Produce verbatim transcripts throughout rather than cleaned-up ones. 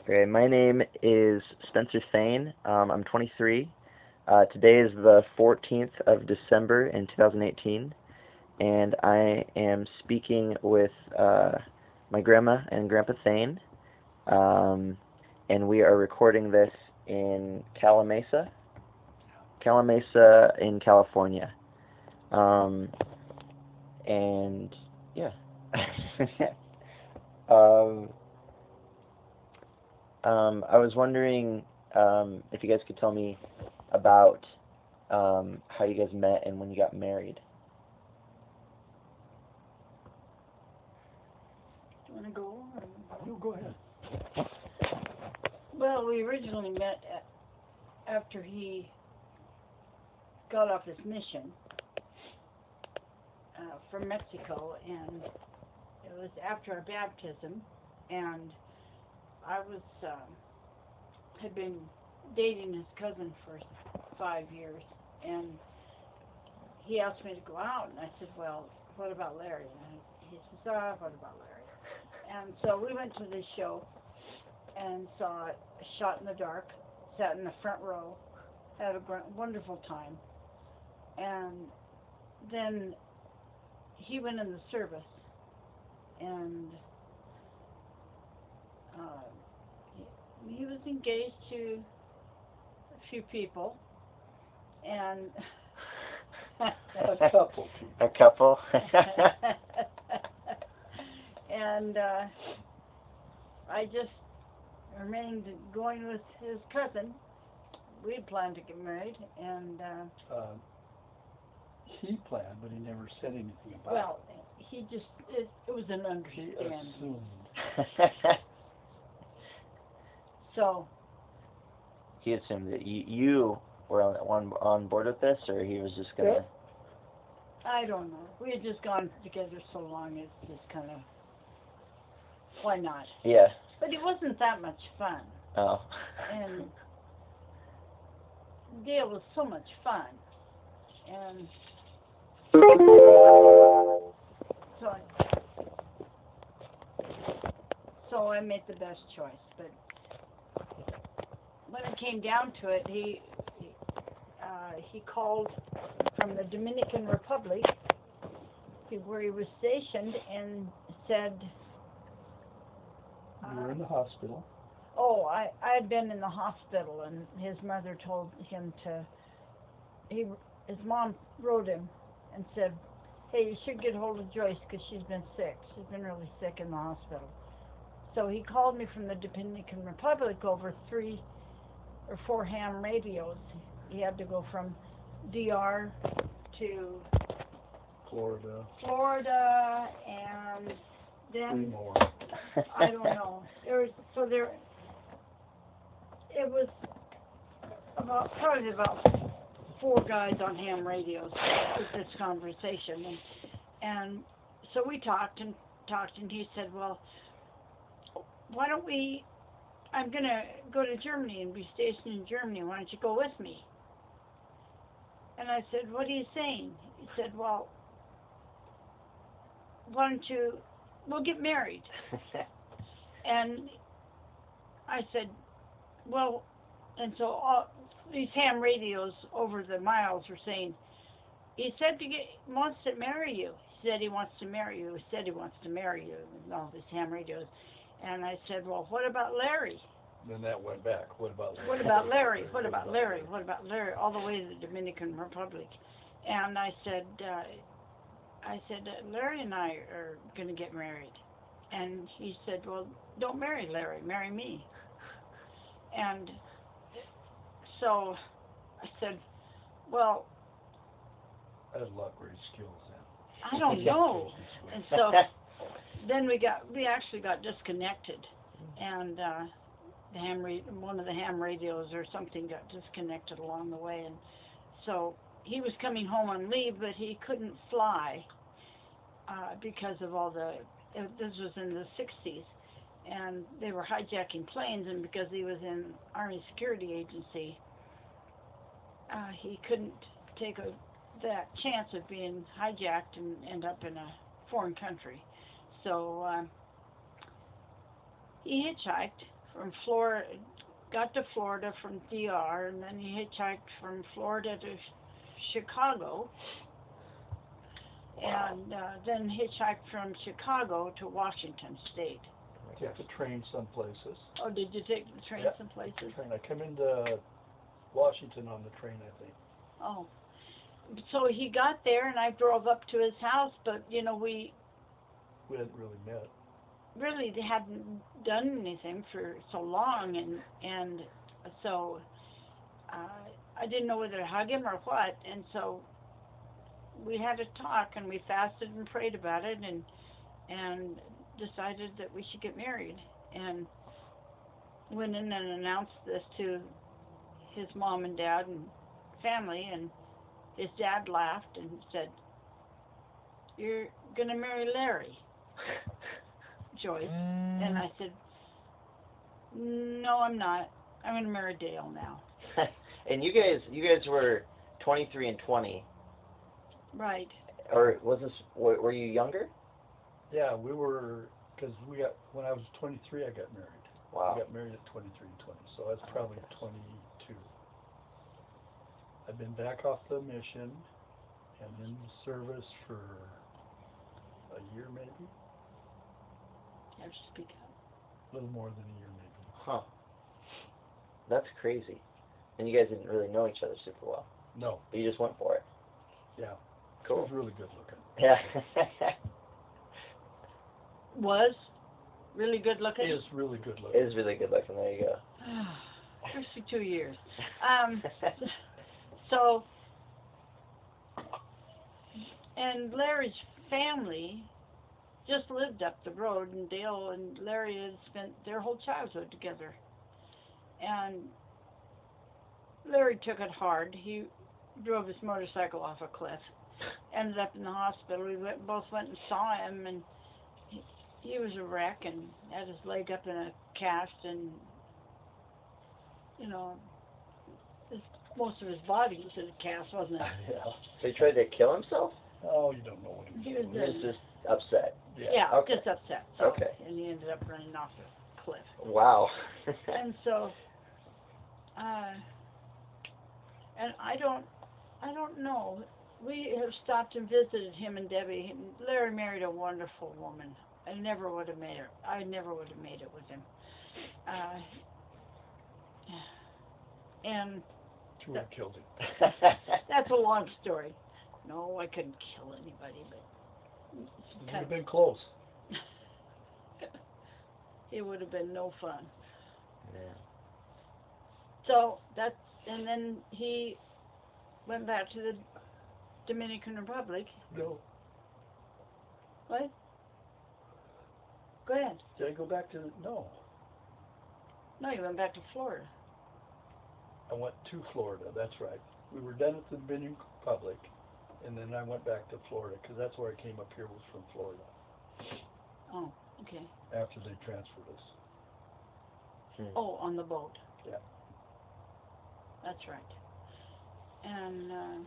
Okay, my name is Spencer Thane. Um, I'm twenty-three. Uh, today is the fourteenth of December in two thousand eighteen, and I am speaking with uh, my grandma and grandpa Thane, um, and we are recording this in Calimesa, Calimesa in California. Um, and yeah. um, Um, I was wondering um, if you guys could tell me about um, how you guys met and when you got married. Do you want to go? Or... No, go ahead. Well, we originally met a- after he got off his mission uh, from Mexico, and it was after our baptism, and I was um, had been dating his cousin for five years, and he asked me to go out, and I said, well, what about Larry? And I, he says, ah, what about Larry? And so we went to this show and saw it, Shot in the Dark, sat in the front row, had a gr- wonderful time, and then he went in the service, and uh, he, he was engaged to a few people, and A couple. A couple. and uh, I just remained going with his cousin. We had planned to get married, and uh, Uh, he planned, but he never said anything about well, he just it, it was an it. He understanding. assumed. So He assumed that you, you were on, on on board with this, or he was just gonna. I don't know. We had just gone together so long. It's just kind of why not? Yeah. But it wasn't that much fun, Oh. and Dale was so much fun, and so I, so I made the best choice. But when it came down to it, he he, uh, he called from the Dominican Republic, where he was stationed, and said, You were in uh, the hospital. oh, I, I had been in the hospital, and his mother told him to, he, his mom wrote him and said, hey, you should get hold of Joyce because she's been sick. She's been really sick in the hospital. So he called me from the Dominican Republic over three or four ham radios. He had to go from D R to Florida. Florida, and Three then more. I don't know. There was so there. It was about probably about four guys on ham radios with this conversation, and and so we talked and talked, and he said, well, why don't we? I'm gonna go to Germany and be stationed in Germany. Why don't you go with me? And I said, what are you saying? He said, well, why don't you? We'll get married. And I said, well, and so all these ham radios over the miles were saying, he said to get wants to marry you. He said he wants to marry you. He said he wants to marry you. And all these ham radios. And I said, well, what about Larry? Then that went back. What about Larry? What about Larry? What about Larry? What about Larry? All the way to the Dominican Republic. And I said, uh, I said, uh, Larry and I are going to get married. And he said, well, don't marry Larry, marry me. And so I said, well, That's a lot of great skills then. I don't know. And so then we got, we actually got disconnected. And uh, the ham ra- one of the ham radios or something got disconnected along the way. And so he was coming home on leave, but he couldn't fly uh, because of all the, uh, this was in the sixties. And they were hijacking planes, and because he was in Army Security Agency, uh, he couldn't take a, that chance of being hijacked and end up in a foreign country. So uh, he hitchhiked from Florida, got to Florida from D R, and then he hitchhiked from Florida to Chicago, Wow. and uh, then hitchhiked from Chicago to Washington State. Take the train some places. Oh, did you take the train Yeah. some places? Train. I come into Washington on the train, I think. Oh, so he got there, and I drove up to his house, but you know we We hadn't really met. really hadn't done anything for so long, and and so uh, I didn't know whether to hug him or what, and so we had a talk, and we fasted and prayed about it, and and decided that we should get married, and went in and announced this to his mom and dad and family, and his dad laughed and said, "You're gonna marry Larry, Joyce." And I said, "No, I'm not. I'm gonna marry Dale now." And you guys, you guys were twenty-three and twenty, Right. or was this? Were, were you younger? Yeah, we were, because we got, when I was twenty-three, I got married. Wow. I got married at twenty-three and twenty, so I was probably twenty-two. I've been back off the mission and in service for a year maybe, You have to speak up. a little more than a year maybe. Huh. That's crazy. And you guys didn't really know each other super well. No, But you just went for it. yeah, he Cool. was really good looking. Yeah. Was really good looking. He is really good It looking. is really good looking. There you go. sixty-two years. Um, so, and Larry's family just lived up the road, and Dale and Larry had spent their whole childhood together. And Larry took it hard. He drove his motorcycle off a cliff, ended up in the hospital. We went, both went and saw him, and he, he was a wreck and had his leg up in a cast, and you know, his, most of his body was in a cast, wasn't it? Yeah. So he tried to kill himself? Oh, you don't know what he He was was He doing. was just upset. Yeah. Yeah, Okay. just upset. So, Okay. And he ended up running off the cliff. Wow. And so, uh, and I don't, I don't know. We have stopped and visited him and Debbie. And Larry married a wonderful woman. I never would have made her. I never would have made it with him. Uh, and She would have killed him. that's a long story. No, I couldn't kill anybody, but It it's would kind have of, been close. it would have been no fun. Yeah. So that's, and then he went back to the Dominican Republic. No. What? Go ahead. Did I go back to, no. No, you went back to Florida. I went to Florida, that's right. We were done at the Dominican Republic, and then I went back to Florida, because that's where I came up here, was from Florida, Oh, okay. after they transferred us. Hmm. Oh, on the boat. Yeah. That's right. And uh,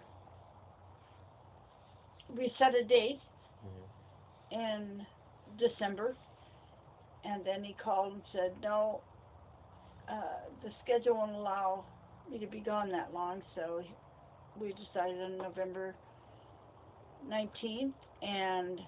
we set a date Mhm. in December, and then he called and said, no, uh, the schedule won't allow me to be gone that long, so we decided on November nineteenth, and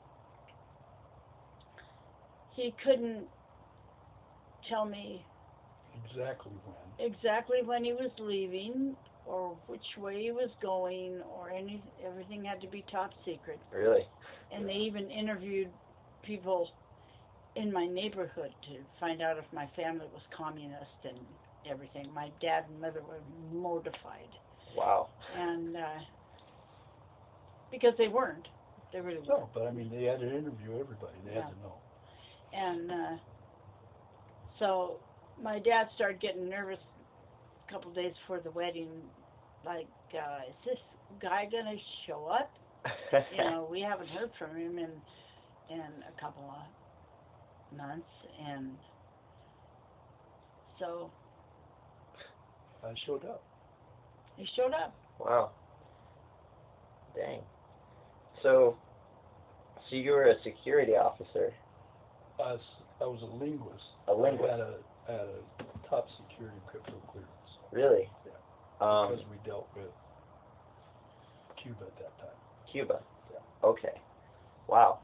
he couldn't tell me Exactly when. exactly when he was leaving or which way he was going or any everything had to be top secret. Really? And they even interviewed people in my neighborhood to find out if my family was communist and everything. My dad and mother were mortified. Wow. And uh, because they weren't. They really weren't. No, but I mean, they had to interview everybody, they had Yeah. to know. And uh, so my dad started getting nervous a couple of days before the wedding, like, uh, is this guy gonna show up? You know, we haven't heard from him in in a couple of months, and so I showed up. he showed up. Wow. Dang. So, so you were a security officer. I was, I was a linguist. A linguist. I had a at a top security crypto clearance. Really? Yeah. Um, Because we dealt with Cuba at that time. Cuba. Yeah. Okay. Wow.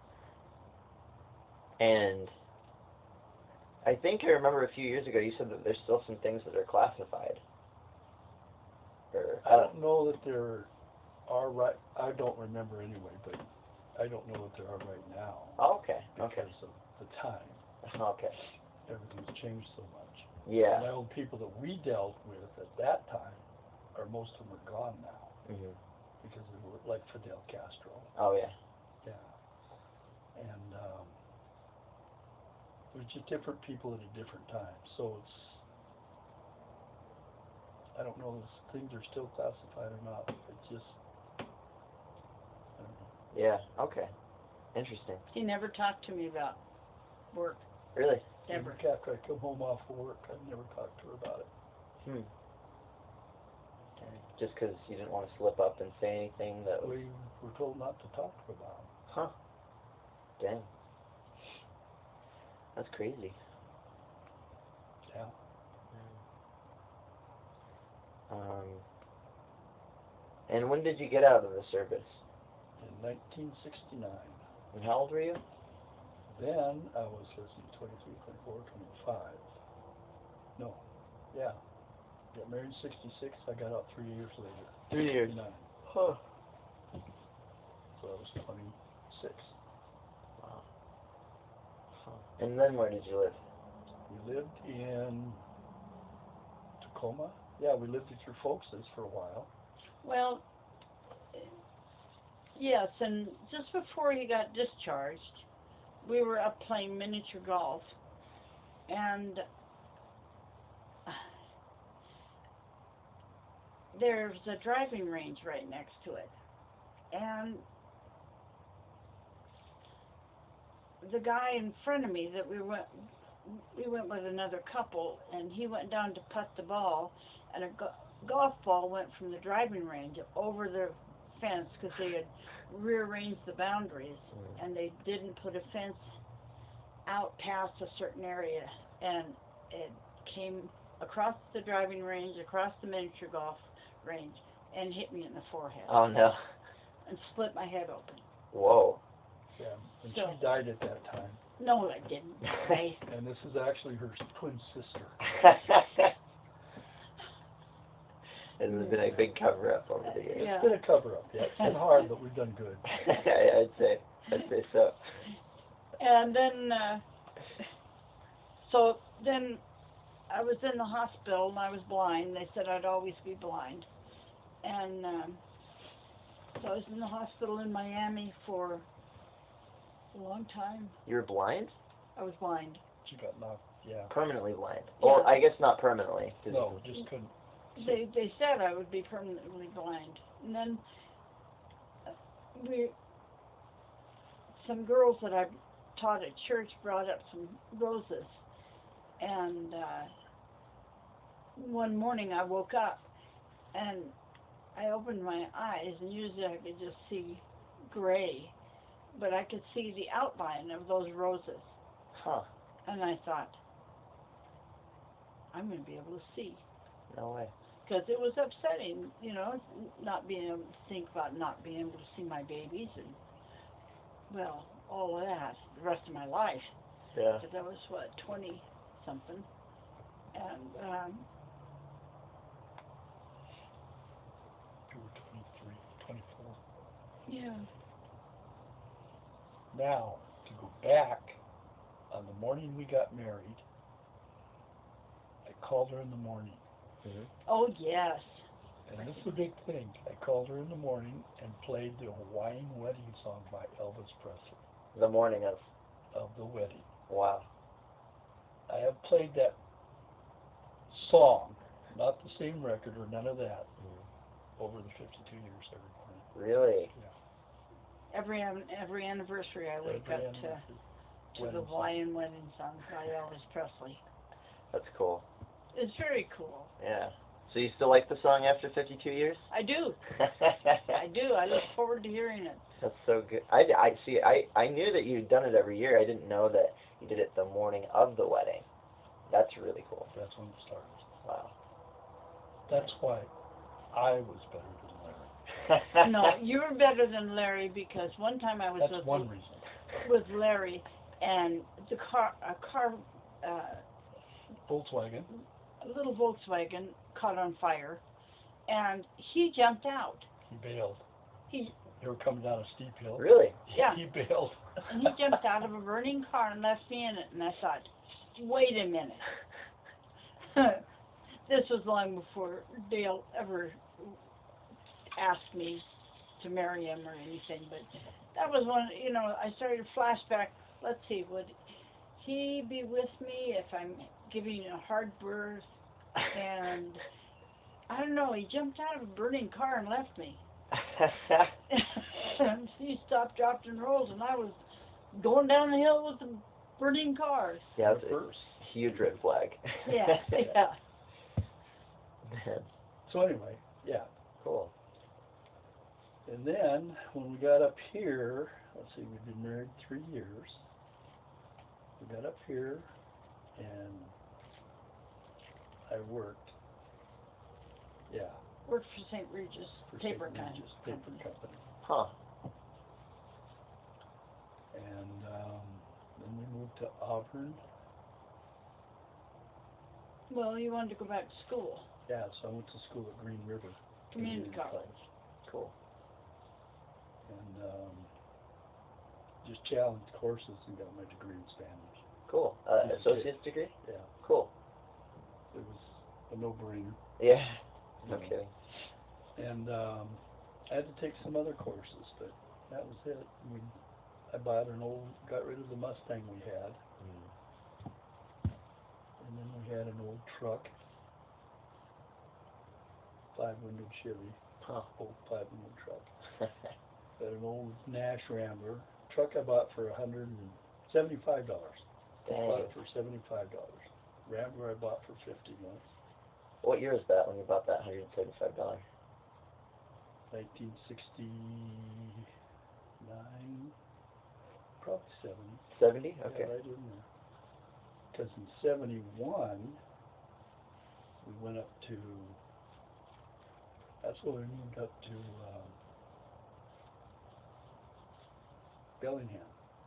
And I think I remember a few years ago you said that there's still some things that are classified. Or, I don't know that there are right, I don't remember anyway, but I don't know that there are right now. Oh, okay. Okay. Because of the time. Okay. Everything's changed so much. Yeah. And the old people that we dealt with at that time, are most of them are gone now. Mhm. Because they were like Fidel Castro. Oh yeah. Yeah. And um, there's just different people at a different time. So it's, I don't know if things are still classified or not. It's just, I don't know. Yeah. Okay. Interesting. He never talked to me about work, Really? ever. Even after I come home off work, I've never talked to her about it. Hmm. Just because you didn't want to slip up and say anything that was... We were told not to talk to her about it. Huh. Dang. That's crazy. Yeah. Um, and when did you get out of the service? In nineteen sixty-nine. And how old were you? Then I was, let's see, twenty-three, twenty-four, twenty-five. No. Yeah. Got married in sixty-six. I got out three years later. Three years. sixty-nine. Huh. So I was twenty-six. Wow. Huh. And then where did you live? We lived in Tacoma. Yeah, we lived at your folks' for a while. Well, yes, and just before he got discharged, we were up playing miniature golf, and there's a driving range right next to it. And the guy in front of me that we went, we went with another couple, and he went down to putt the ball, and a go- golf ball went from the driving range over the fence because they had rearranged the boundaries, Mm. and they didn't put a fence out past a certain area, and it came across the driving range, across the miniature golf range, and hit me in the forehead. Oh no. And split my head open. Whoa. Yeah, and So- she died at that time. No, I didn't. I, And this is actually her twin sister. It has been a big cover-up over the years. Yeah. It's been a cover-up. Yeah, it's been hard, but we've done good. I'd say, I'd say so. and then, uh, so then I was in the hospital and I was blind. They said I'd always be blind. And um, so I was in the hospital in Miami for a long time. You were blind? I was blind. She got knocked, yeah. Permanently blind. Yeah. Well, I guess not permanently. 'cause No, you- just couldn't. They they said I would be permanently blind. And then uh, we, some girls that I taught at church brought up some roses. And uh, one morning I woke up and I opened my eyes, and usually I could just see gray, but I could see the outline of those roses. Huh. And I thought, I'm going to be able to see. No way. Because it was upsetting, you know, not being able to think about not being able to see my babies and, well, all of that the rest of my life. Yeah. Because I was, what, twenty-something. And, um, You were twenty-three, twenty-four. yeah. Now, to go back, on the morning we got married, I called her in the morning. Mm-hmm. Oh, yes. And this is a big thing. I called her in the morning and played the Hawaiian wedding song by Elvis Presley, The morning of. of the wedding. Wow. I have played that song, not the same record or none of that, Mm. over the fifty-two years every morning. Really? Every an- every anniversary I wake Every up to, anniversary. to the Wedding song. Hawaiian wedding song by Elvis Presley. That's cool. It's very cool. Yeah. So you still like the song after fifty-two years? I do. I do. I look forward to hearing it. That's so good. I, I see. I, I knew that you'd done it every year. I didn't know that you did it the morning of the wedding. That's really cool. That's when it started. Wow. That's why I was better than Larry. No, you were better than Larry because one time I was That's with one reason. with Larry and the car a car uh, Volkswagen. a little Volkswagen caught on fire and he jumped out. He bailed. He They were coming down a steep hill. Really? Yeah. He bailed. and he jumped out of a burning car and left me in it and I thought, wait a minute. This was long before Dale ever asked me to marry him or anything, but that was one, you know, I started to flashback. Let's see, would he be with me if I'm giving a hard birth? And I don't know, he jumped out of a burning car and left me. And he stopped, dropped, and rolled, and I was going down the hill with the burning cars. Yeah, At it's first. a huge red flag. Yeah, yeah. Man, So anyway, yeah. cool. And then when we got up here, let's see, we've been married three years. We got up here and I worked. Yeah. Worked for Saint Regis For Paper Saint Company. Regis Paper Company. Huh. And um, then we moved to Auburn. Well, you wanted to go back to school, Yeah, so I went to school at Green River community college. Cool. and um, just challenged courses and got my degree in Spanish. Cool. Uh, Yes, associate's degree? Yeah, Cool. it was a no-brainer. Yeah. you No know. kidding. And um, I had to take some other courses, but that was it. We, I bought an old, got rid of the Mustang we had, Mm. and then we had an old truck, five-windowed Chevy, Huh. old five-windowed truck. Got an old Nash Rambler truck I bought for a hundred and seventy-five dollars. I bought Dang. it for seventy-five dollars. Rambler I bought for fifty once. What year was that when you bought that one hundred seventy-five dollars? Nineteen sixty-nine, probably seventy. seventy? Okay. Yeah, right in there. Because in seventy-one, we went up to, that's when we moved up to um, Bellingham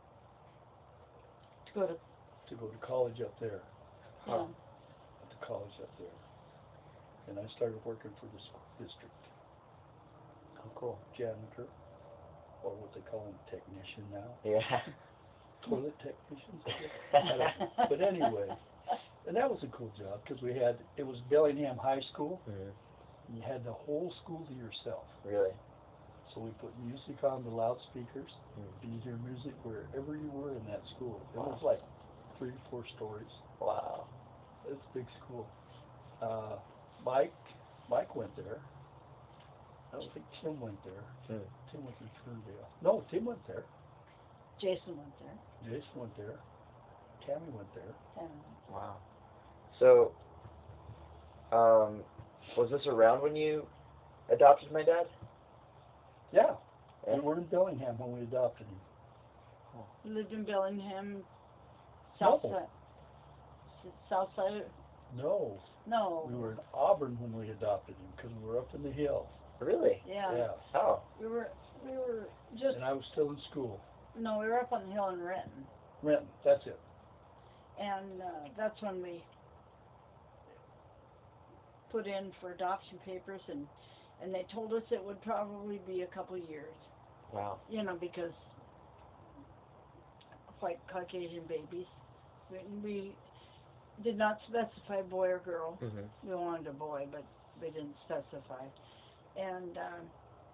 To go to, to go to college up there, yeah. Huh. at the college up there. And I started working for the school district, Oh, cool. janitor, or what they call them, technician now. Yeah. Toilet technicians, I guess. I don't know. But anyway, and that was a cool job because we had, it was Bellingham High School, Mm. and you had the whole school to yourself. Really? So we put music on the loudspeakers, Mm. and you hear music wherever you were in that school. It Wow. was like three or four stories. Wow. It's a big school. Uh, Mike, Mike went there. I don't think Tim went there. Mm. Tim went to Ferndale. No, Tim went there. Jason went there. Jason went there. Tammy went there. And Wow. So, um, was this around when you adopted my dad? Yeah, Yeah. we were in Bellingham when we adopted him. we lived in Bellingham, south No. side. s- South side. No, No. we were in Auburn when we adopted him because we were up in the hill. Really? Yeah. Yeah, Oh. We were we were just and I was still in school. no. We were up on the hill in Renton, Renton, that's it. and uh, that's when we put in for adoption papers, and and they told us it would probably be a couple years. Wow. You know, because white Caucasian babies. We, we did not specify boy or girl. Mhm. We wanted a boy, but we didn't specify. And um,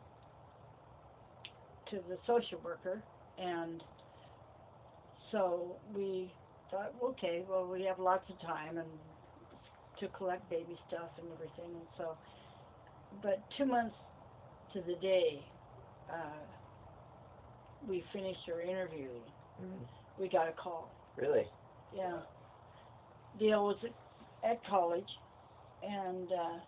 to the social worker, and so we thought, okay, well, we have lots of time and to collect baby stuff and everything, and so, but two months to the day, uh, we finished our interview, Mhm. we got a call. Really? Yeah. Dale was at, at college, and uh,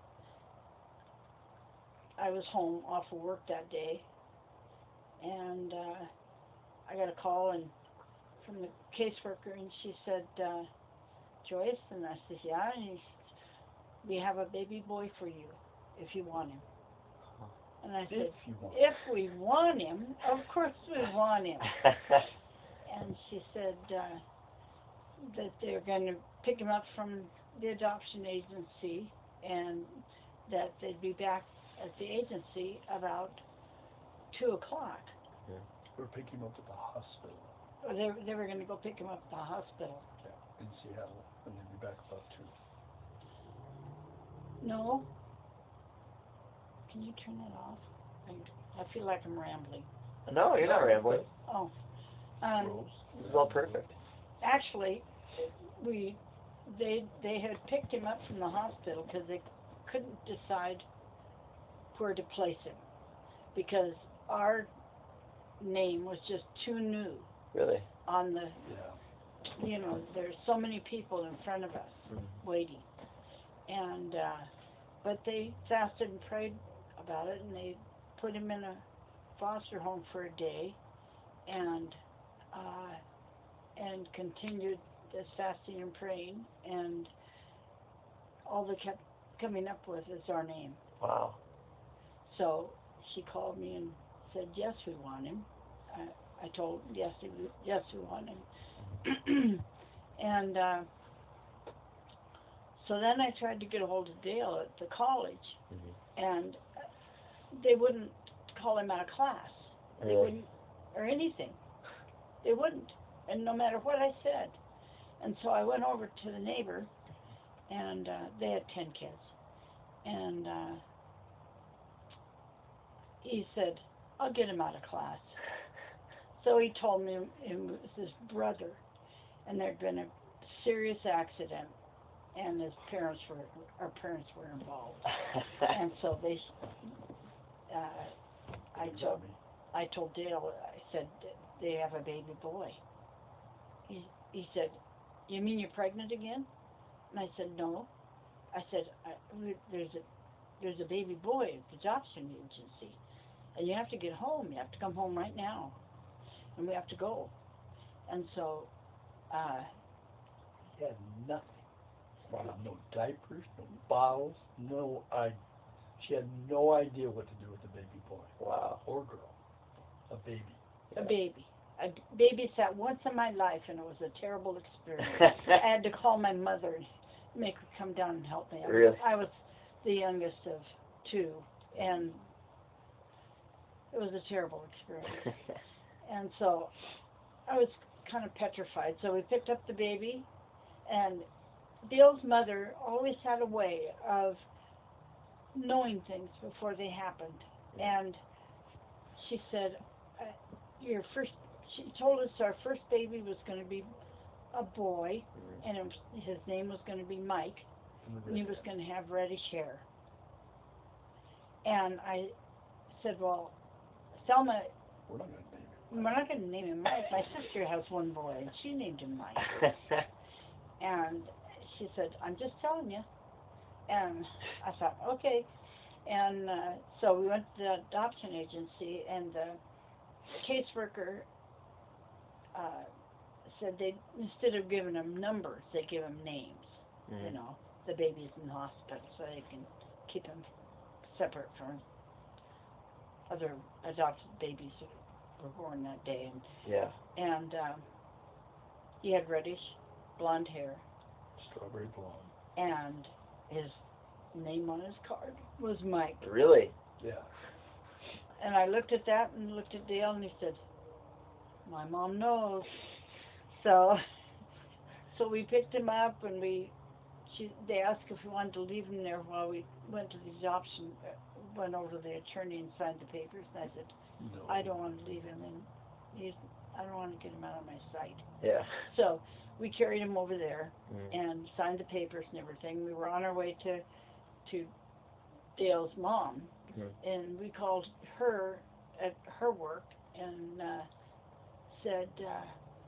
I was home off of work that day, and uh, I got a call and from the caseworker, and she said, uh, Joyce? And I said, yeah. And he said, we have a baby boy for you if you want him. And I said, If you want. if we want him, of course we want him. And she said uh, that they're going to pick him up from the adoption agency and that they'd be back at the agency about two o'clock. We're picking him up at the hospital. Or they, they were going to go pick him up at the hospital. Yeah, in Seattle, and they'd be back about two. No. Can you turn it off? I, I feel like I'm rambling. No, you're not rambling. Oh. Um, Rose. This is all perfect. actually, we they they had picked him up from the hospital because they couldn't decide where to place him because our name was just too new Really? on the, Yeah. you know, there's so many people in front of us Mm-hmm. waiting. And, uh, but they fasted and prayed about it, and they put him in a foster home for a day, and, uh, and continued this fasting and praying, and all they kept coming up with is our name. Wow. So she called me and said, yes, we want him. I, I told, yes, we, yes, we want him. And uh, so then I tried to get a hold of Dale at the college, Mm-hmm. and they wouldn't call him out of class. They Really? wouldn't, or anything. They wouldn't, and no matter what I said. And so I went over to the neighbor, and uh, they had ten kids. And uh, he said, I'll get him out of class. So he told me it was his brother, and there'd been a serious accident, and his parents were, our parents were involved. And so they, uh, I You got told, me. I told Dale, I said, they have a baby boy. He, he said, you mean you're pregnant again? And I said, no. I said, I, there's a, there's a baby boy at the adoption agency, and you have to get home. You have to come home right now, and we have to go. And so, uh, He had nothing. No diapers, no bottles, no I. She had no idea what to do with the baby boy. Wow. Or girl. A baby. a baby. I babysat once in my life, and it was a terrible experience. I had to call my mother and make her come down and help me. I was, Really? I was the youngest of two, and it was a terrible experience. And so I was kind of petrified. So we picked up the baby, and Dale's mother always had a way of knowing things before they happened. And she said, uh, your first, she told us our first baby was going to be a boy, and it was, his name was going to be Mike, and he was going to have reddish hair. And I said, well, Selma, We're not going to name it. we're not going to name him Mike. My sister has one boy, and she named him Mike. And she said, I'm just telling you. And I thought, okay. And uh, so we went to the adoption agency, and the caseworker uh, said they, instead of giving them numbers, they give them names. Mm. You know, the baby's in the hospital, so they can keep him separate from other adopted babies that were born that day. And, Yeah. and um, he had reddish blonde hair, Strawberry blonde. and his name on his card was Mike. Really? Yeah. And I looked at that and looked at Dale, and he said, my mom knows. So, so we picked him up, and we, she, they asked if we wanted to leave him there while we went to the adoption, uh, went over to the attorney and signed the papers. And I said, No. I don't want to leave him, and he's, I don't want to get him out of my sight. Yeah. So we carried him over there Mm. and signed the papers and everything. We were on our way to, to Dale's mom, Mm. and we called her at her work and uh, said, uh,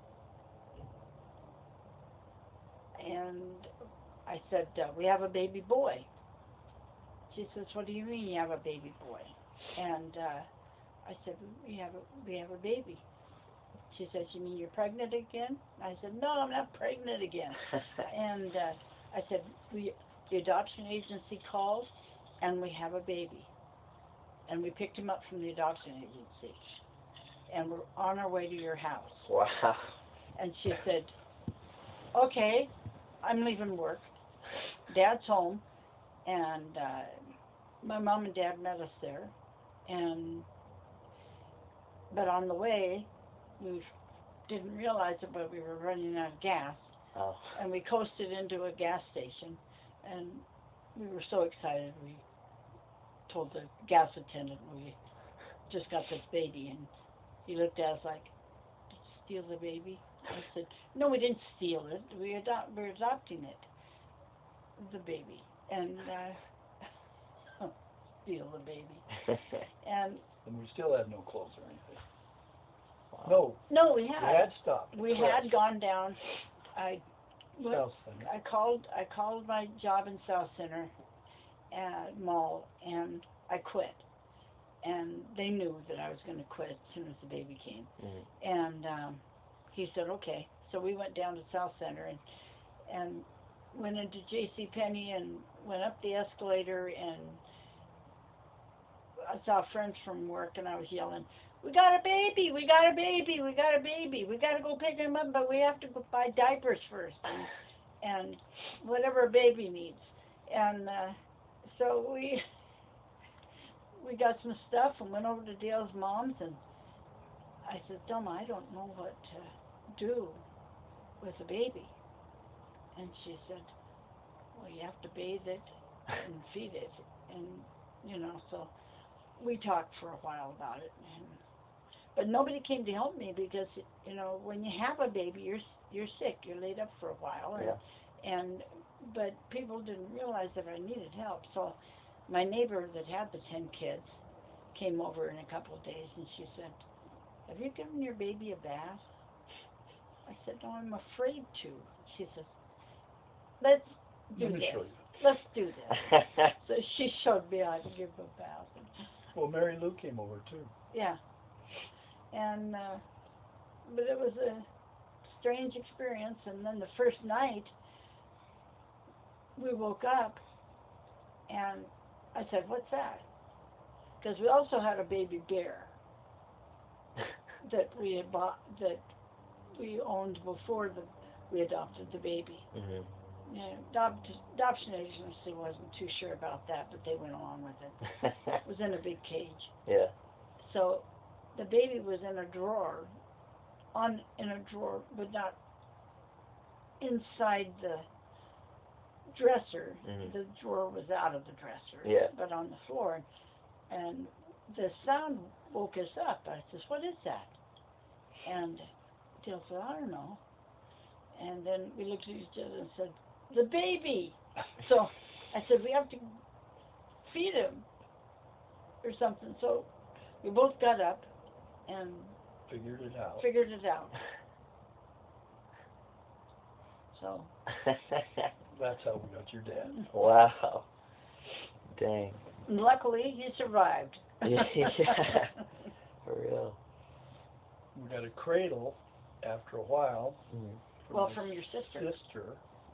and I said, uh, we have a baby boy. She says, what do you mean you have a baby boy? And uh, I said, we have a, we have a baby. She said, you mean you're pregnant again? I said, no, I'm not pregnant again. And uh, I said, we, the adoption agency called, and we have a baby. And we picked him up from the adoption agency. And we're on our way to your house. Wow. And she said, okay, I'm leaving work. Dad's home. And uh, my mom and dad met us there. And but on the way, we didn't realize it, but we were running out of gas. Oh. And we coasted into a gas station. And we were so excited. We told the gas attendant we just got this baby. And he looked at us like, did you steal the baby? I said, no, we didn't steal it. We adopt, we're adopting it, the baby. And uh, steal the baby. And And we still had no clothes or anything. Wow. no, no, we We had. had stopped. We had gone down. I went, South Center. I called. I called my job in South Center, uh, mall, and I quit. And they knew that I was going to quit as soon as the baby came. Mm-hmm. And um, he said, okay. So we went down to South Center and and went into J C Penney and went up the escalator, and I saw friends from work, and I was yelling, we got a baby, we got a baby, we got a baby, we got to go pick him up, but we have to go buy diapers first, and, and whatever a baby needs. And uh, so we we got some stuff and went over to Dale's mom's, and I said, Thelma, I don't know what to do with a baby. And she said, well, you have to bathe it and feed it. And, you know, so we talked for a while about it. And, but nobody came to help me because, you know, when you have a baby, you're you're sick. You're laid up for a while. And, Yeah. and but people didn't realize that I needed help. So my neighbor that had the ten kids came over in a couple of days, and she said, have you given your baby a bath? I said, no, I'm afraid to. She says, let's do Let me this. show you. Let's do this. So she showed me how to give a bath. Well, Mary Lou came over too. Yeah. And, uh, but it was a strange experience. And then the first night, we woke up, and I said, what's that? Because we also had a baby bear that we had bought, that we owned before the, we adopted the baby. Mm-hmm. Yeah, adopt, adoption agency wasn't too sure about that, but they went along with it. It was in a big cage. Yeah. So the baby was in a drawer, on in a drawer, but not inside the dresser. Mm-hmm. The drawer was out of the dresser, Yeah. but on the floor. And the sound woke us up. I said, what is that? And Dale said, I don't know. And then we looked at each other and said, the baby. So I said, we have to feed him or something. So we both got up and Figured it out. figured it out. So That's how we got your dad. Wow. Dang. luckily he survived. Yeah. For real. We got a cradle after a while. Mm-hmm. From Well, his from your sister. Sister.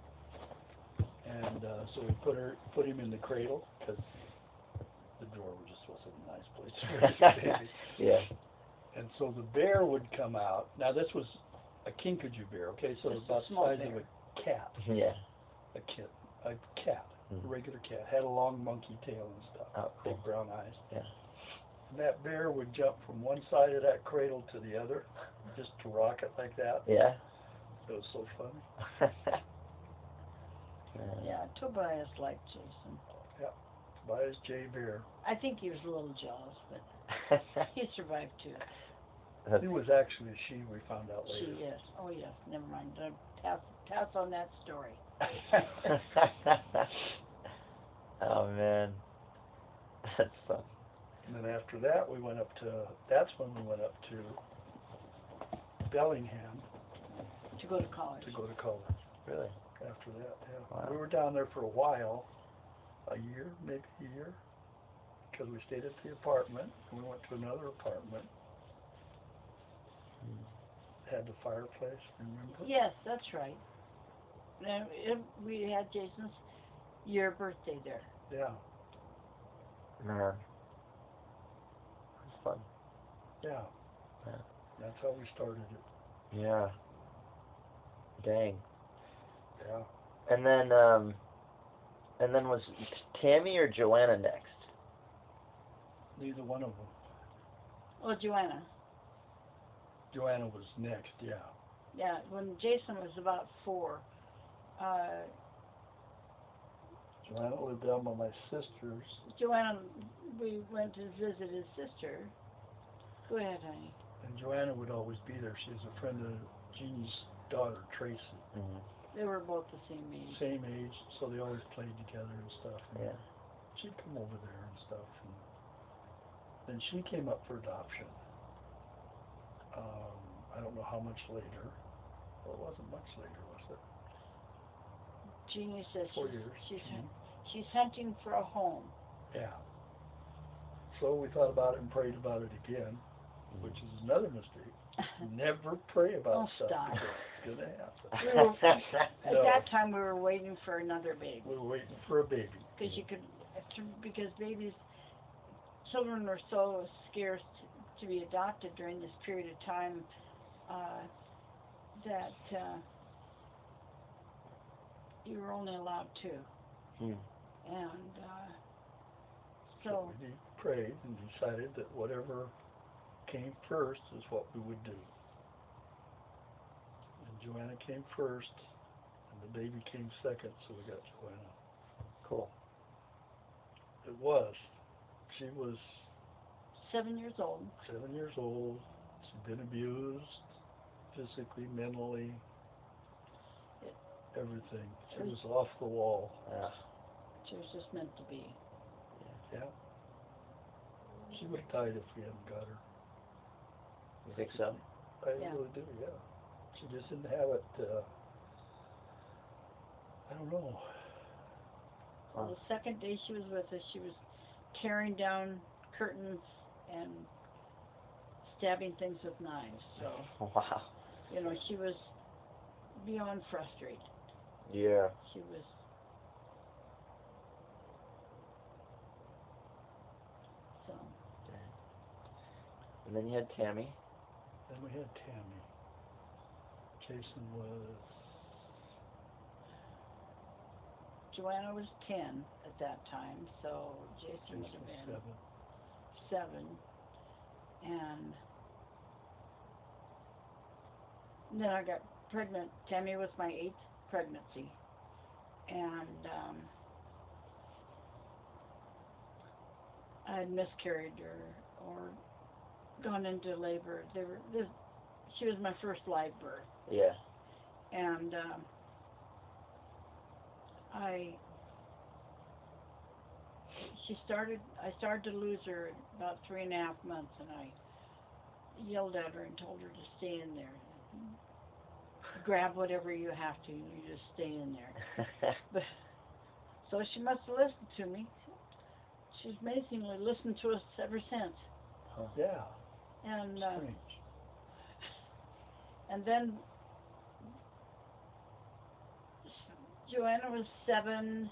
And uh, so we put her, put him in the cradle because the drawer just wasn't a nice place to raise a baby. Yeah. And so the bear would come out. Now this was a kinkajou bear, okay? So Just it's a about the small size bear. of a cat, Yeah. a kit, a cat, Mhm. a regular cat. Had a long monkey tail and stuff. Oh, cool. Big brown eyes. Yeah. And that bear would jump from one side of that cradle to the other, just to rock it like that. Yeah. It was so funny. Yeah, Tobias liked Jason. Tobias J. Bear. I think he was a little jealous, but he survived too. He was actually a she, we found out She later. is. Oh yes, never mind. Don't pass pass on that story. Oh man. That's fun. And then after that, we went up to, that's when we went up to Bellingham To go to college. to go to college. Really? After that, yeah. Wow. We were down there for a while, a year, maybe a year, because we stayed at the apartment, and we went to another apartment. had the fireplace, remember? Yes, that's right. And it, we had Jason's year birthday there. Yeah, Man. That's fun. yeah. Yeah. That's how we started it. Yeah. Dang. Yeah. And then, um, and then was Tammy or Joanna next? Neither one of them. Well, Joanna. Joanna was next, yeah. Yeah, when Jason was about four, uh, Joanna lived down by my sister's. Joanna, we went to visit his sister. Go ahead, honey. And Joanna would always be there. She was a friend of Jeannie's daughter, Tracy. Mm-hmm. They were both the same age. Same age, so they always played together and stuff. And Yeah. she'd come over there and stuff. And then she came up for adoption. Um, I don't know how much later. Well, it wasn't much later, was it? Jeannie says Four she's, years. she's, Mhm. she's hunting for a home. Yeah. So we thought about it and prayed about it again, which is another mistake. Never pray about Oh, stuff stop. because it's gonna happen. We were, at No. that time, we were waiting for another baby. We were waiting for a baby. Because you could, because babies, children are so scarce to, to be adopted during this period of time uh, that uh, you were only allowed two. Hmm. And uh, So so, we prayed and decided that whatever came first is what we would do. And Joanna came first, and the baby came second, so we got Joanna. Cool. It was. She was seven years old. seven years old. She'd been abused, physically, mentally, It, everything. She it was was, off the wall. Yeah. she was just meant to be. Yeah. She would have died if we hadn't got her. You think so? I Yeah. really do, yeah. She just didn't have it, uh, I don't know. Well, the second day she was with us, she was tearing down curtains and stabbing things with knives. So, Wow. you know, she was beyond frustrated. Yeah. She was. So. And then you had Tammy. Then we had Tammy. Jason was Joanna was ten at that time, so Jason Jason would have was been seven. seven. And then I got pregnant. Tammy was my eighth pregnancy. And um, I had miscarried or, or gone into labor. They were, this, she was my first live birth. Yeah. And um, I, she started, I started to lose her at about three and a half months, and I yelled at her and told her to stay in there. Grab whatever you have to, you just stay in there. But, so she must have listened to me. She's amazingly listened to us ever since. Huh. Yeah. And uh, Strange. and then Joanna was seven.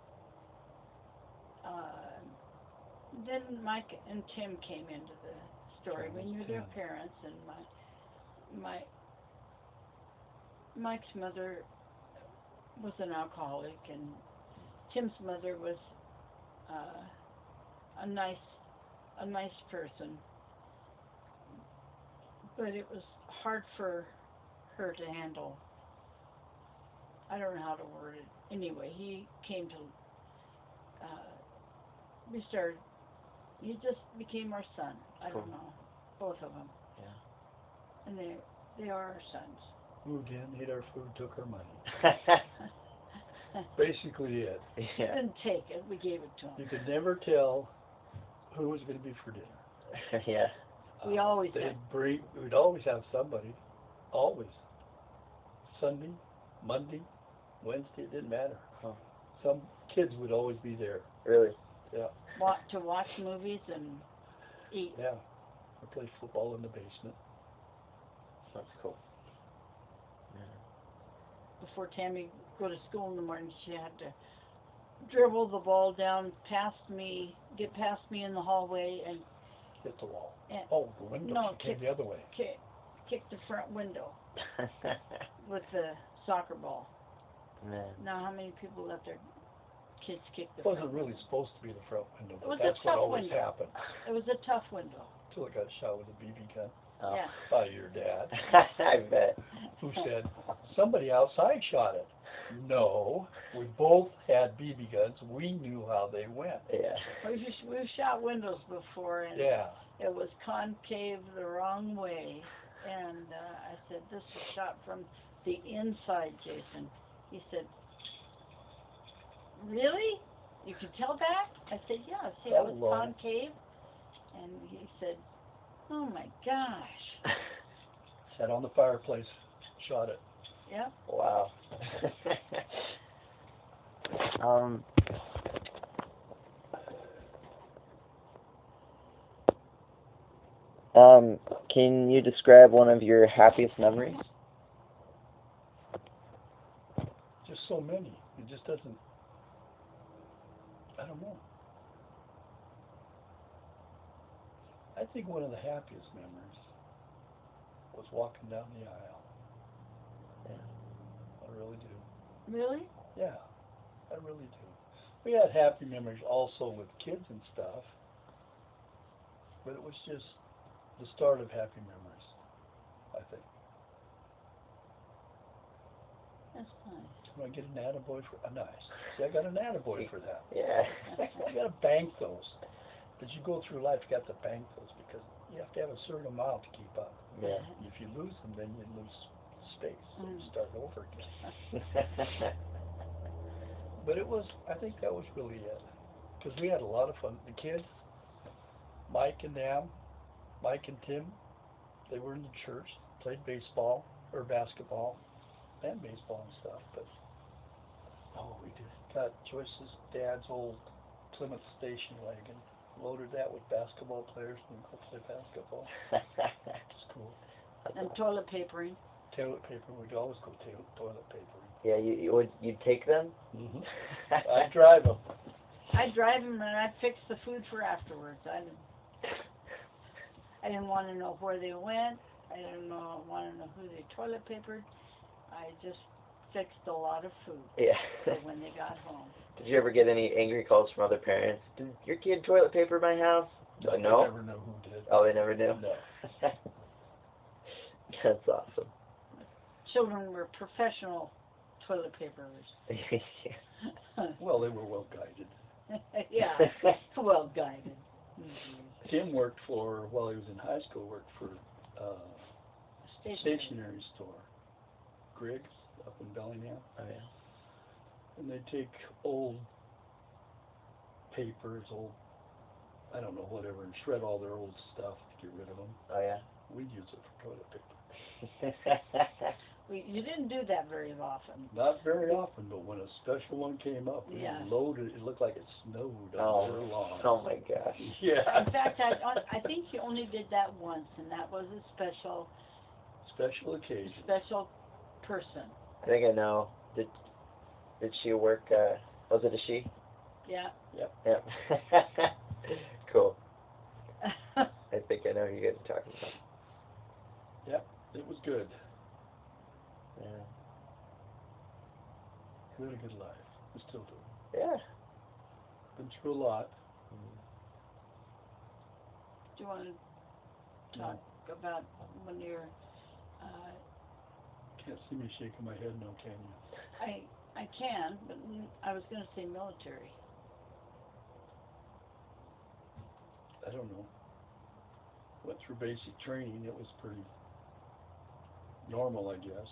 Uh, then Mike and Tim came into the story. We knew their parents, and my my Mike's mother was an alcoholic, and Tim's mother was uh, a nice a nice person. But it was hard for her to handle. I don't know how to word it. Anyway, he came to, uh, we started, he just became our son. I Cool. don't know. Both of them. Yeah. And they, they are our sons. Moved in, ate our food, took our money. Basically it. We Yeah. didn't take it, we gave it to You him. could never tell who was going to be for dinner. Yeah. We always They'd had. bring, we'd always have somebody. Always. Sunday, Monday, Wednesday, it didn't matter. Huh. Some kids would always be there. Really? Yeah. wa- to watch movies and eat. Yeah. I played football in the basement. That's cool. Before Tammy go to school in the morning, she had to dribble the ball down past me, get past me in the hallway, and Hit the wall. and Oh, the window. No, She came kick- the other way. kick, kick the front window with the soccer ball. Man. Now, how many people let their kids kick the It wasn't front really window? supposed to be the front window, It but was a that's what tough always window. happened. It was a tough window. Until it got shot with a B B gun Oh. Yeah. by your dad, I bet. who said, somebody outside shot it. No, we both had B B guns. We knew how they went. Yeah. We've, we've shot windows before, and Yeah. it was concave the wrong way. And uh, I said, this was shot from the inside, Jason. He said, really? You can tell that? I said, yeah. See how it's Hello. concave? And he said, oh my gosh. Sat on the fireplace, shot it. Yep. Wow. um. Um, can you describe one of your happiest memories? Just so many. It just doesn't, I don't know. I think one of the happiest memories was walking down the aisle. Yeah. I really do. Really? Yeah, I really do. We had happy memories also with kids and stuff, but it was just the start of happy memories, I think. That's nice. When I get an attaboy for, uh, nice. See, I got an attaboy for that. Yeah. You gotta bank those. As you go through life, you got to bank those because you have to have a certain amount to keep up. Yeah. If you lose them, then you lose space, so you Mm. start over again. But it was, I think that was really it. Because we had a lot of fun. The kids, Mike and them, Mike and Tim, they were in the church, played baseball or basketball and baseball and stuff. But oh, we did got Joyce's dad's old Plymouth station wagon, loaded that with basketball players and go play basketball. It's cool. And toilet papering. Toilet paper, we'd always go to- toilet papering. Yeah, you, you would you'd take them? Mm-hmm. I'd drive them. I'd drive them and I'd fix the food for afterwards. I didn't, I didn't want to know where they went. I didn't know, want to know who they toilet papered. I just fixed a lot of food Yeah. for when they got home. Did you ever get any angry calls from other parents? Did your kid toilet paper my house? No, Uh, no? I never know who did. Oh, they never knew? No. That's awesome. Children were professional toilet paperers. Well, they were well guided. Yeah, well guided. Mm-hmm. Tim worked for, while he was in high school, worked for uh, a Stationery. stationery store, Griggs, up in Bellingham. Oh, yeah. And they take old papers, old, I don't know, whatever, and shred all their old stuff to get rid of them. Oh, yeah? We'd use it for toilet paper. We, you didn't do that very often. Not very often, but when a special one came up, we Yeah. loaded, it looked like it snowed Oh. all year long. Oh, my gosh. Yeah. In fact, I, I think you only did that once, and that was a special, Special occasion. special person. I think I know. Did did she work, uh, was it a she? Yeah. Yep. Cool. I think I know who you guys are talking about. Yep, it was good. Yeah. We had a good life. We still do. Yeah. Been through a lot. Mm. Do you want to talk about when you're, uh, Can't see me shaking my head, no, can you? I, I can, but n- I was going to say military. I don't know. Went through basic training. It was pretty normal, I guess.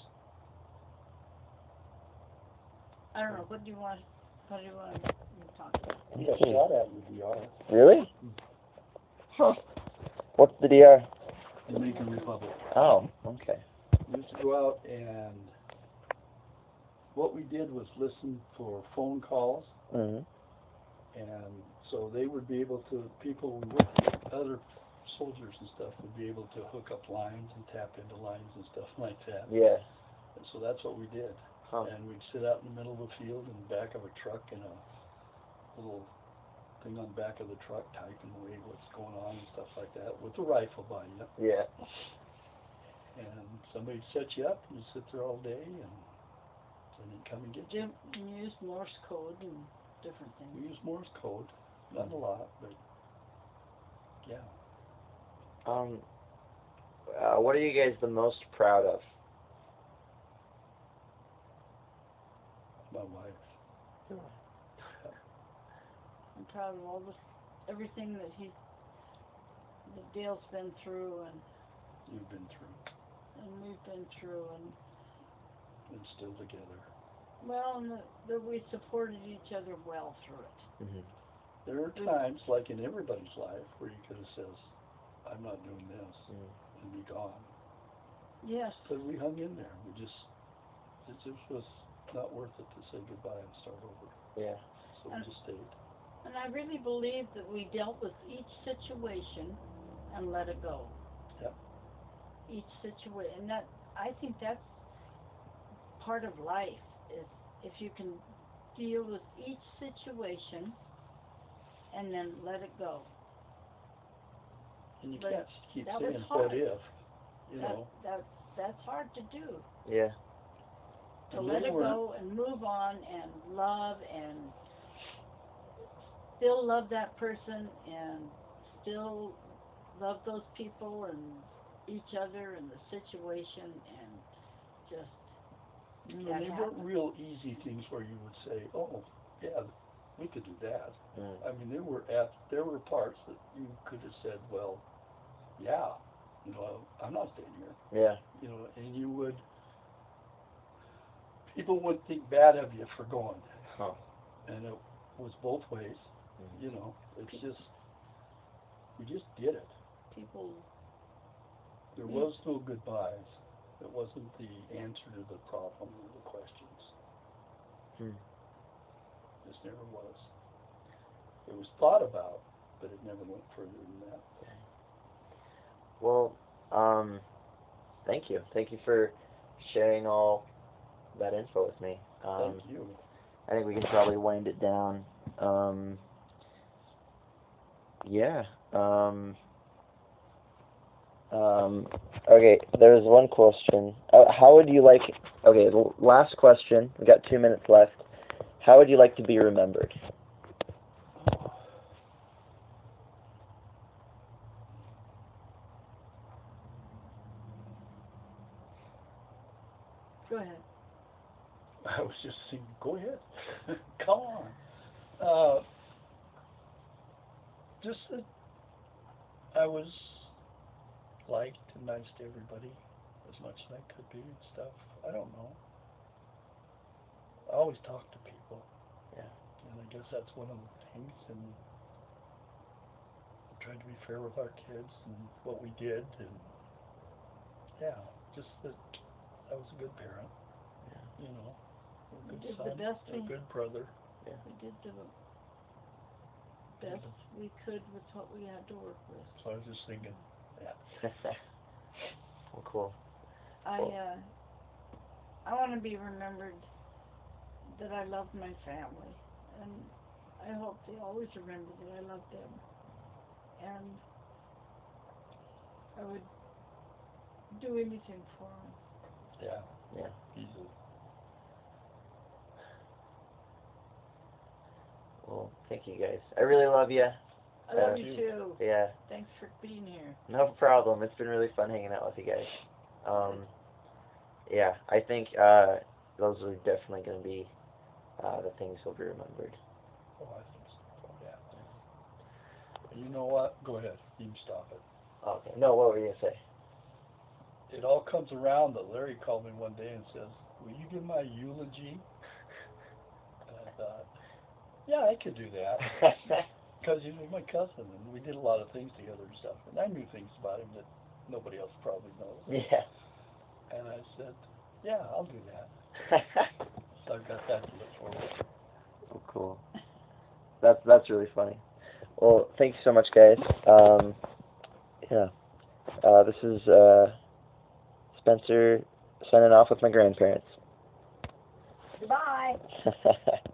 I don't know, what do you want, what do you want to talk about? We got shot at in the D R. Really? Huh. What's the D R? Dominican Republic. Oh, okay. We used to go out and what we did was listen for phone calls, Mm-hmm. and so they would be able to, people we worked with, other soldiers and stuff would be able to hook up lines and tap into lines and stuff like that. Yeah. And so that's what we did. Huh. And we'd sit out in the middle of the field in the back of a truck in a little thing on the back of the truck, typing away what's going on and stuff like that with a rifle by you. Yeah. And somebody'd set you up, and you sit there all day, and then they'd come and get you. Jim, you use Morse code and different We things. use Morse code, not a lot, but yeah. Um, uh, what are you guys the most proud of? My wife. I'm proud of all this, everything that he's, that Dale's been through and, You've been through, and we've been through and, and still together. well, and that, that we supported each other well through it. Mm-hmm. There are times, like in everybody's life, where you could have says, I'm not doing this, Mm. and be gone. Yes. But we hung in there. We just, it just was not worth it to say goodbye and start over. Yeah. So we And- just stayed. And I really believe that we dealt with each situation and let it go. Yep. Each situation, and that, I think that's part of life, is if you can deal with each situation and then let it go. And you But can't keep that was saying, what hard. if, you That, know. that, that's hard to do, Yeah. to And let they it weren't- go and move on and love and still love that person and still love those people and each other and the situation and just, You know, that they weren't happened. real easy things where you would say, oh, yeah, we could do that. Mm. I mean, there were at, there were parts that you could have said, well, yeah, you know, I'm not staying here. Yeah. You know, and you would, people would think bad of you for going. Huh. And it was both ways, Mm. you know, it's just, we just did it. people, There Mm. was no goodbyes. It wasn't the answer to the problem or the questions. Hmm. This never was. It was thought about, but it never went further than that. Well, um, thank you. Thank you for sharing all that info with me. Um, Thank you. I think we can probably wind it down. Um, yeah. Um, um, okay, there's one question. Uh, how would you like, okay, l- last question. We've got two minutes left. How would you like to be remembered? go ahead. I was just thinking, go ahead. Come on. Uh, just that I was liked and nice to everybody as much as I could be and stuff. I don't know. I always talk to people. Yeah. And I guess that's one of the things. And I tried to be fair with our kids and what we did. And yeah, just that I was a good parent. Yeah. You know, a We good did the son, best a we- good brother. We did the best we could with what we had to work with. So I was just thinking, yeah. Well, cool. I, Cool. uh, I want to be remembered that I love my family, and I hope they always remember that I love them. And I would do anything for them. Yeah. Yeah. He's a, Well, thank you guys. I really love you. I love Uh, you too. Yeah. Thanks for being here. No problem. It's been really fun hanging out with you guys. Um, yeah, I think uh, those are definitely going to be uh, the things will be remembered. oh, I think so. Oh, yeah. You know what? Go ahead. You can stop it. Okay. No, what were you going to say? It all comes around that Larry called me one day and says, will you give my eulogy? And I thought, yeah, I could do that. Because he was my cousin, and we did a lot of things together and stuff. And I knew things about him that nobody else probably knows. Yeah. And I said, yeah, I'll do that. So I've got that to look forward to. Oh, cool. That's that's really funny. Well, thank you so much, guys. Um, yeah. Uh, this is uh, Spencer signing off with my grandparents. Goodbye.